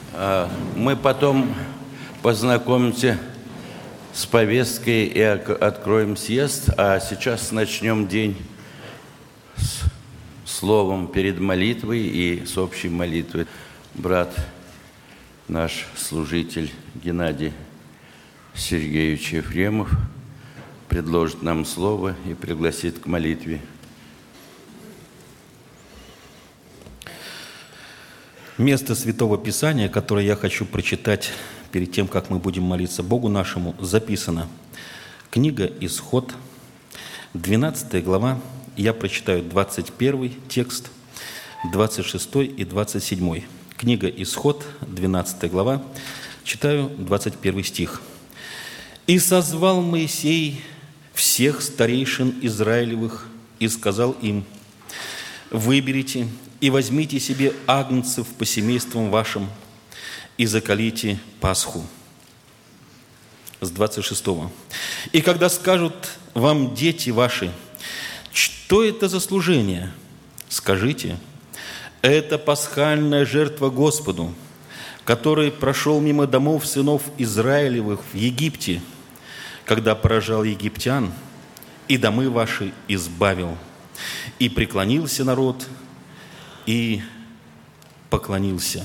Мы потом познакомимся с повесткой и откроем съезд, а сейчас начнем день с словом перед молитвой и с общей молитвой. Брат наш служитель Геннадий Сергеевич Ефремов предложит нам слово и пригласит к молитве. Место Святого Писания, которое я хочу прочитать перед тем, как мы будем молиться Богу нашему, записано. Книга «Исход», 12 глава. Я прочитаю 21 текст, 26 и 27. Книга «Исход», 12 глава. Читаю 21 стих. «И созвал Моисей всех старейшин Израилевых и сказал им: выберите и возьмите себе агнцев по семействам вашим и заколите Пасху». С 26. «И когда скажут вам дети ваши: что это за служение? Скажите: это пасхальная жертва Господу, который прошел мимо домов сынов Израилевых в Египте, когда поражал египтян, и домы ваши избавил. И преклонился народ, и поклонился».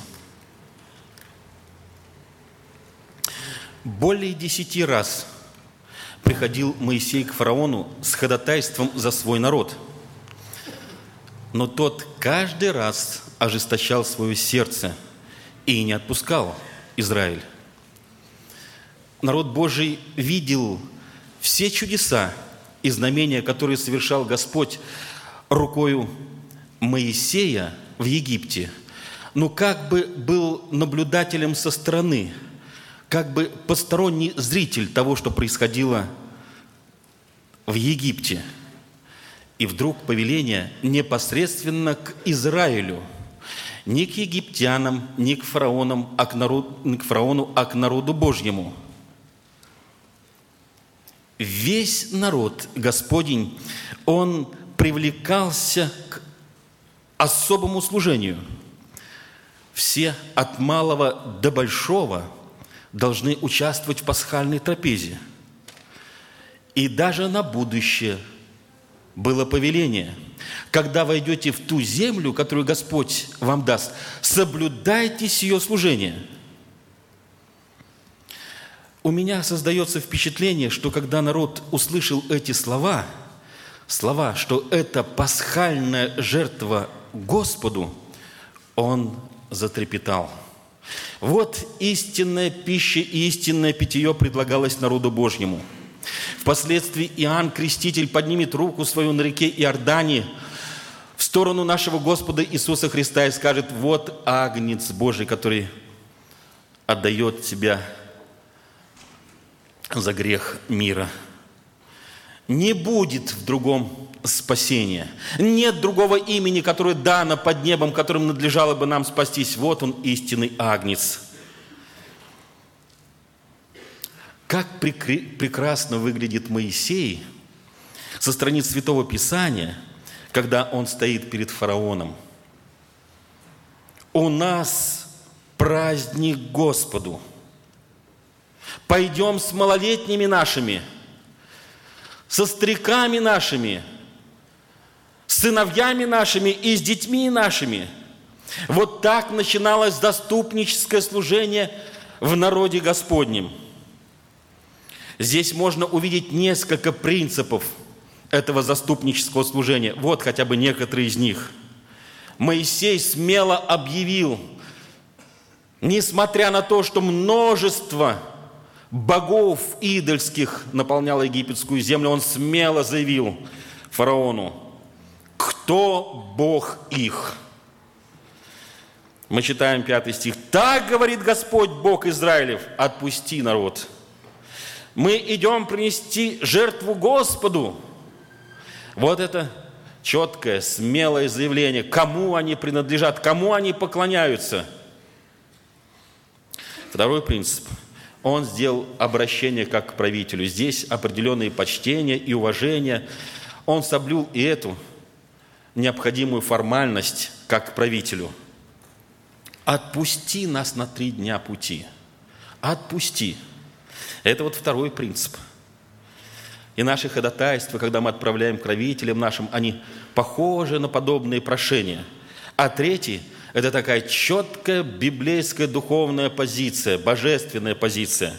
Более 10 раз приходил Моисей к фараону с ходатайством за свой народ. Но тот каждый раз ожесточал свое сердце и не отпускал Израиль. Народ Божий видел все чудеса и знамения, которые совершал Господь рукою Моисея в Египте, но как бы был наблюдателем со стороны, как бы посторонний зритель того, что происходило в Египте. И вдруг повеление непосредственно к Израилю, не к египтянам, не к фараону, а к народу Божьему. Весь народ Господень, он привлекался к особому служению. Все от малого до большого должны участвовать в пасхальной трапезе. И даже на будущее было повеление: когда войдете в ту землю, которую Господь вам даст, соблюдайтесь ее служение. У меня создается впечатление, что когда народ услышал эти слова, что это пасхальная жертва Господу, он затрепетал. Вот истинная пища и истинное питье предлагалось народу Божьему. Впоследствии Иоанн Креститель поднимет руку свою на реке Иордане в сторону нашего Господа Иисуса Христа и скажет: вот агнец Божий, который отдает себя за грех мира. Не будет в другом спасения. Нет другого имени, которое дано под небом, которым надлежало бы нам спастись. Вот он, истинный агнец. Как прекрасно выглядит Моисей со страниц Святого Писания, когда он стоит перед фараоном. У нас праздник Господу. Пойдем с малолетними нашими, со стариками нашими, с сыновьями нашими и с детьми нашими. Вот так начиналось заступническое служение в народе Господнем. Здесь можно увидеть несколько принципов этого заступнического служения. Вот хотя бы некоторые из них. Моисей смело объявил, несмотря на то, что множество богов идольских наполняло египетскую землю, он смело заявил фараону: кто Бог их? Мы читаем 5 стих. «Так говорит Господь, Бог Израилев: отпусти народ. Мы идем принести жертву Господу». Вот это четкое, смелое заявление, кому они принадлежат, кому они поклоняются. Второй принцип. Он сделал обращение как к правителю. Здесь определенные почтения и уважения. Он соблюл и эту необходимую формальность как к правителю. Отпусти нас на 3 дня пути. Отпусти. Это вот второй принцип. И наши ходатайства, когда мы отправляем к родителям нашим, они похожи на подобные прошения. А третий – это такая четкая библейская духовная позиция, божественная позиция.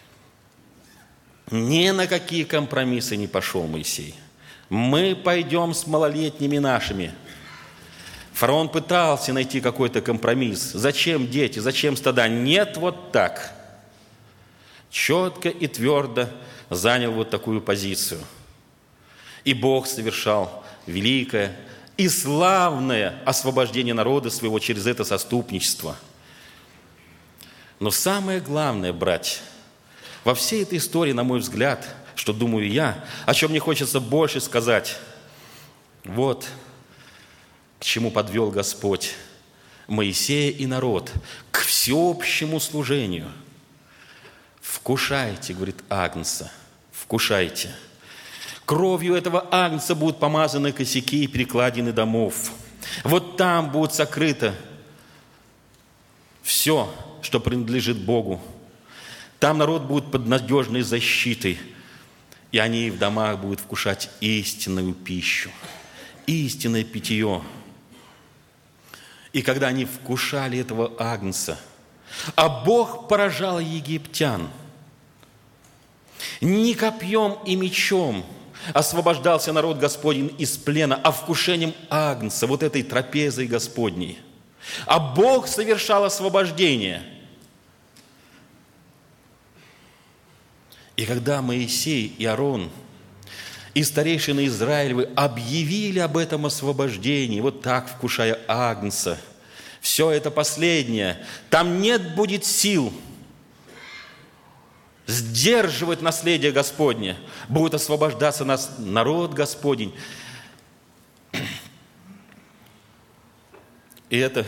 Ни на какие компромиссы не пошел Моисей. Мы пойдем с малолетними нашими. Фараон пытался найти какой-то компромисс. Зачем дети, зачем стада? Нет, вот так. Четко и твердо занял вот такую позицию. И Бог совершал великое и славное освобождение народа своего через это заступничество. Но самое главное, братья, во всей этой истории, на мой взгляд, что думаю я, о чем мне хочется больше сказать, вот к чему подвел Господь Моисея и народ, к всеобщему служению. «Вкушайте, — говорит, — агнца, вкушайте. Кровью этого агнца будут помазаны косяки и перекладины домов. Вот там будет сокрыто все, что принадлежит Богу. Там народ будет под надежной защитой, и они в домах будут вкушать истинную пищу, истинное питье». И когда они вкушали этого агнца, а Бог поражал египтян, не копьем и мечом освобождался народ Господень из плена, а вкушением агнца, вот этой трапезой Господней. А Бог совершал освобождение. И когда Моисей и Аарон и старейшины Израилевы объявили об этом освобождении, вот так, вкушая агнца, все это последнее, там нет будет сил сдерживать наследие Господне, будет освобождаться нас народ Господень. И это,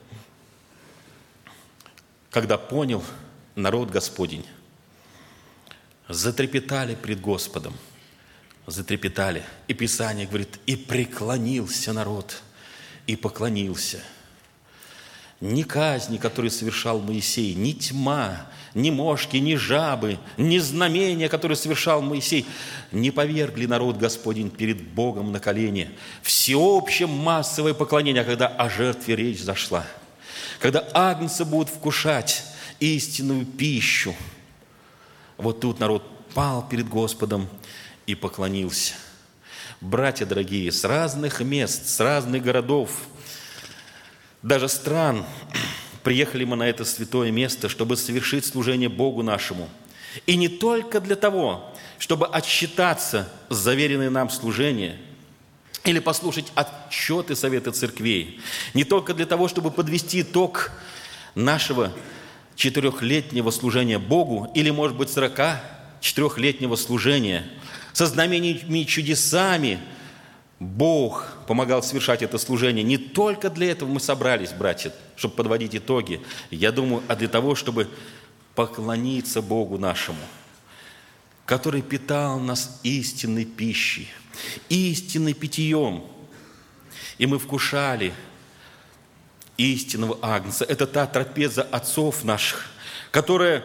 когда понял народ Господень, затрепетали пред Господом, затрепетали. И Писание говорит, и преклонился народ, и поклонился. Ни казни, которые совершал Моисей, ни тьма, ни мошки, ни жабы, ни знамения, которые совершал Моисей, не повергли народ Господень перед Богом на колени. Всеобщее массовое поклонение, когда о жертве речь зашла, когда агнцы будут вкушать истинную пищу, вот тут народ пал перед Господом и поклонился. Братья дорогие, с разных мест, с разных городов, даже стран, приехали мы на это святое место, чтобы совершить служение Богу нашему. И не только для того, чтобы отсчитаться за заверенное нам служение или послушать отчеты Совета Церквей, не только для того, чтобы подвести итог нашего 4-летнего служения Богу или, может быть, 44-летнего служения со знамениями и чудесами. Бог помогал совершать это служение. Не только для этого мы собрались, братья, чтобы подводить итоги. Я думаю, а для того, чтобы поклониться Богу нашему, который питал нас истинной пищей, истинным питьем. И мы вкушали истинного агнца. Это та трапеза отцов наших, которая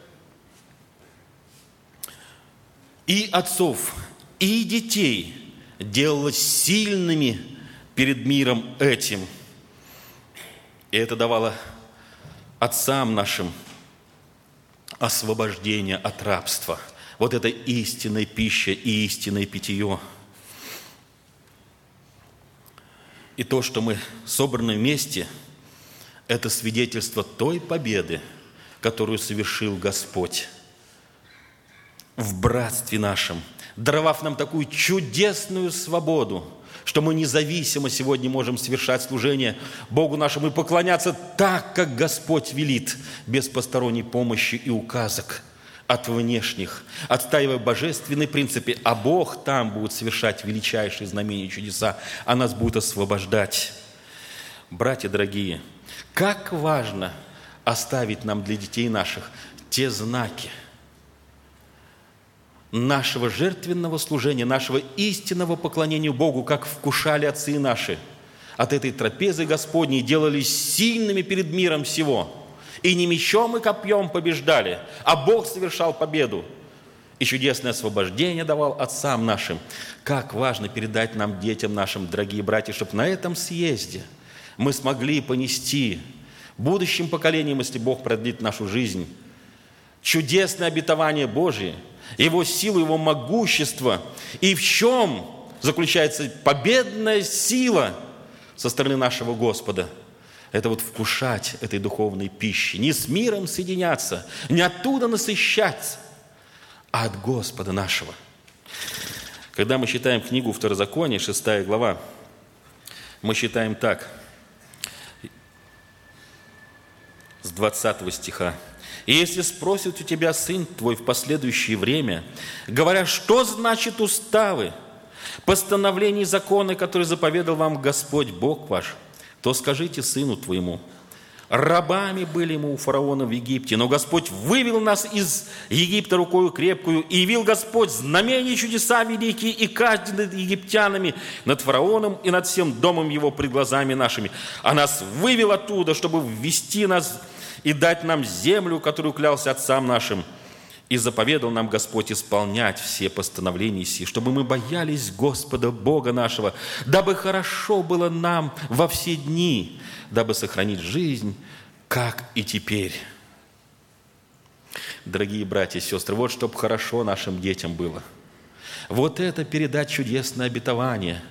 и отцов, и детей делалась сильными перед миром этим. И это давало отцам нашим освобождение от рабства. Вот это истинная пища и истинное питье. И то, что мы собраны вместе, это свидетельство той победы, которую совершил Господь в братстве нашем, даровав нам такую чудесную свободу, что мы независимо сегодня можем совершать служение Богу нашему и поклоняться так, как Господь велит, без посторонней помощи и указок от внешних, отстаивая божественные принципы, а Бог там будет совершать величайшие знамения и чудеса, а нас будет освобождать. Братья дорогие, как важно оставить нам для детей наших те знаки нашего жертвенного служения, нашего истинного поклонения Богу, как вкушали отцы наши. от этой трапезы Господней делались сильными перед миром сего. И не мечом и копьем побеждали, а Бог совершал победу. И чудесное освобождение давал отцам нашим. Как важно передать нам, детям нашим, дорогие братья, чтобы на этом съезде мы смогли понести будущим поколениям, если Бог продлит нашу жизнь, чудесное обетование Божие, Его силу, Его могущество. И в чем заключается победная сила со стороны нашего Господа? Это вот вкушать этой духовной пищи, не с миром соединяться, не оттуда насыщаться, а от Господа нашего. Когда мы читаем книгу Второзакония, 6 глава, мы читаем так, с 20 стиха. «И если спросит у тебя сын твой в последующее время, говоря, что значит уставы, постановления и законы, которые заповедал вам Господь Бог ваш, то скажите сыну твоему, рабами были мы у фараона в Египте, но Господь вывел нас из Египта рукою крепкую, и явил Господь знамения и чудеса великие и казни над египтянами, над фараоном и над всем домом его пред глазами нашими. А нас вывел оттуда, чтобы ввести нас и дать нам землю, которую клялся отцам нашим. И заповедал нам Господь исполнять все постановления сии, чтобы мы боялись Господа Бога нашего, дабы хорошо было нам во все дни, дабы сохранить жизнь, как и теперь». Дорогие братья и сестры, вот чтобы хорошо нашим детям было. Вот это передать чудесное обетование,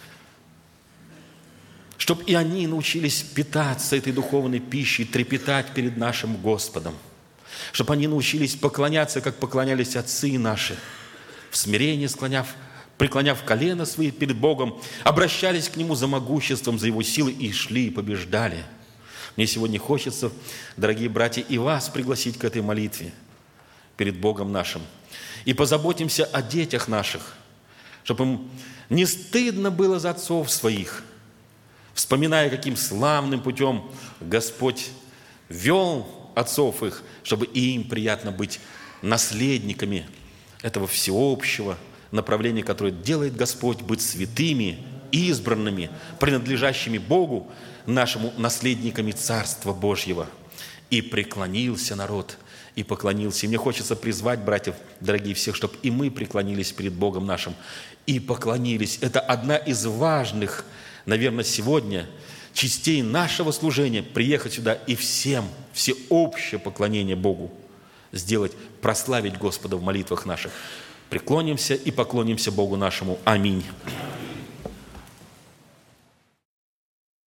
чтобы и они научились питаться этой духовной пищей, трепетать перед нашим Господом. Чтобы они научились поклоняться, как поклонялись отцы наши, в смирении преклоняв колено свои перед Богом, обращались к Нему за могуществом, за Его силой и шли, и побеждали. Мне сегодня хочется, дорогие братья, и вас пригласить к этой молитве перед Богом нашим. И позаботимся о детях наших, чтобы им не стыдно было за отцов своих, вспоминая, каким славным путем Господь вел отцов их, чтобы и им приятно быть наследниками этого всеобщего направления, которое делает Господь, быть святыми, избранными, принадлежащими Богу, нашему наследниками Царства Божьего. И преклонился народ, и поклонился. И мне хочется призвать, братьев, дорогие, всех, чтобы и мы преклонились перед Богом нашим, и поклонились. Это одна из важных, наверное, сегодня частей нашего служения, приехать сюда и всеобщее поклонение Богу сделать, прославить Господа в молитвах наших. Преклонимся и поклонимся Богу нашему. Аминь.